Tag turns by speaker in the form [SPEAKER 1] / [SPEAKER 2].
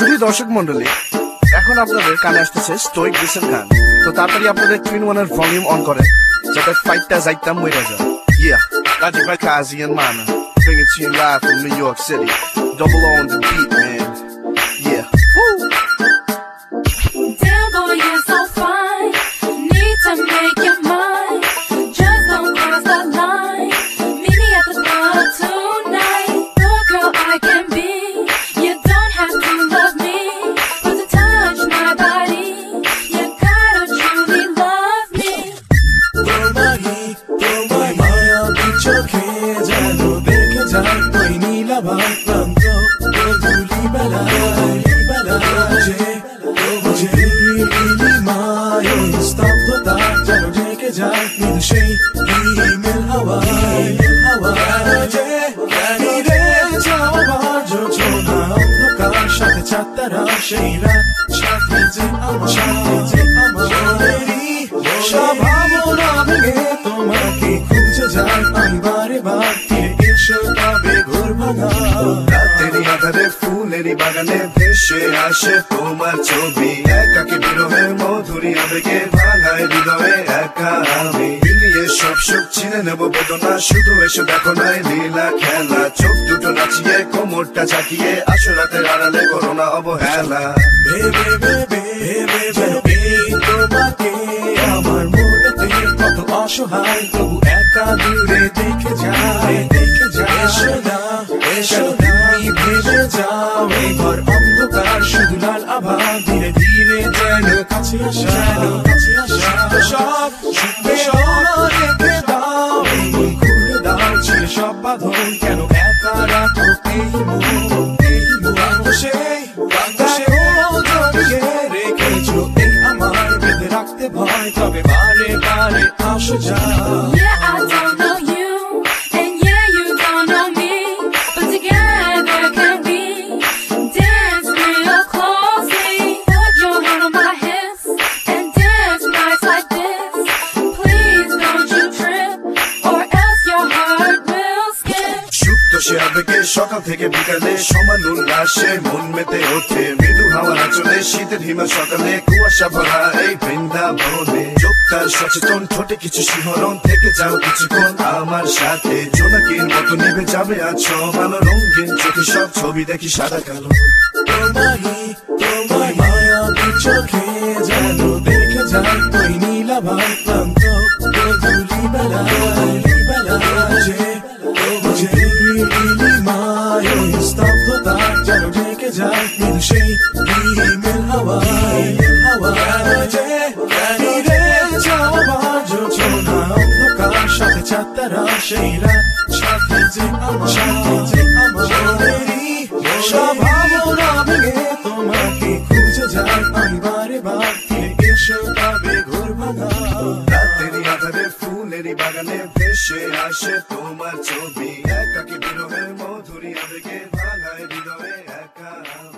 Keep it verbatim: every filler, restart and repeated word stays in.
[SPEAKER 1] শুধু দর্শক মন্ডলী, এখন আপনাদের কানে আসতেছে স্টোইক ডিসের গান। তো তাড়াতাড়ি আপনাদের টুইন ওয়ানের ভলিউম অন করে যাতে ফাইটটা যাইতাম মইরা যায়। Yeah, Logic by Kazi and Mana, bring it to you live from New York City. Double on the beat, man. Yeah. Woo!
[SPEAKER 2] Damn boy, you're so fine. Need to make your mind. Just don't cross the line. Meet me at the club tonight. The girl I can be. You don't have to love me, but to touch my body, you gotta truly love me.
[SPEAKER 3] তোমারই তোমায় মায়া বিচোখে যেন দেখে যায় ওই নীলাভাই প্রান্ত গধূলি বেলা বেলা বুঝে বুঝে নীলিমায় ওই স্তব্ধতা যেন ঢেকে যায় নীল সেই ইমেল হাওয়া হাওয়া যে রে যাওয়ার যোজনা অন্ধকার সাথে চাঁদতারা সেই রাত সাথে যে আমার সাথে যে আমাদেরই সব ভাবনা ভেঙে তোমাকে খুঁজে যায় আমি বারে বার ফিরে এসো তবে ঘোর ভাঙা
[SPEAKER 1] রাতেরই আধারে ফুলেরই বাগানে ভেসে আসে তোমার ছবি। একাকে বিরহের মধুরী আবেগে ভাঙায় হৃদয়ে একা আমি। মিলিয়ে সব সুখ ছিনে নেব বেদনা, শুধু এসে দেখো নাই লীলা খেলা। চোখ দুটো নাচিয়ে কোমরটা চাকিয়ে আসো রাতের আড়ালে করো না অবহেলা।
[SPEAKER 3] ভেবে ভেবে ভেবে ভেবে তোমাকে আমার মনেতে কত অসহায় তবু একা দূরে দেখে যায় দেখে যায় এসো না এসো তুমি ভেবে যাও এই ঘর অন্ধকার শুধু লাল আভা ধীরে ধীরে যেন কাছে আসা কাছে আসা সব শুনবে সব রেখে দাও এই মন খুলে দাও ছেড়ে সব বাঁধন কেন একা রাখো এই মন এই মন সেই বাতাসে জড়িয়ে রেখেছো এই আমার বেঁধে রাখতে ভয় তবে বারে বারে আসো যা
[SPEAKER 2] Yeah, I don't know you, and yeah, you don't know me, but together can we dance real closely? Put your hand on my hips and dance nice like this. Please don't you trip, or else your heart will skip.
[SPEAKER 1] সুপ্ত সে আবেগে সকাল থেকে বিকালে সমান উল্লাসে মন মেতে ওঠে। মৃদু হাওয়া চলে শীতের হিমেল সকালে কুয়াশা ভরা এই বৃন্দাবনে। চোখটার সচেতন ঠোঁটে কিছু শিহরণ থেকে যাও কিছুক্ষণ আমার সাথে। জোনাকির মতো নিভে যাবে আছো ভালো রঙিন চোখে সব ছবি দেখি সাদা কালো।
[SPEAKER 3] তোমারই তোমায় মায়া চোখে যেন দেখে যায় ওই নীলাভাই প্রান্ত গধূলি বেলা বেলা বুঝে বুঝে নীলিমায় ওই স্তব্ধতা যেন ঢেকে যায় নীল সেই ইমেল হাওয়া হাওয়া যে রে যাওয়ার যোজনা অন্ধকার সাথে চাঁদতারা সেই রাত সাথে যে আমার সাথে যে আমাদেরই সব ভাবনা ভেঙে তোমাকে খুঁজে যায় আমি বারে বার ফিরে এসো তবে ঘোর ভাঙা
[SPEAKER 1] রাতেরই আধারে ফুলেরই বাগানে ভেসে আসে তোমার ছবি। একাকে বিরহের মধুরী আবেগে ভাঙায় হৃদয়ে একা।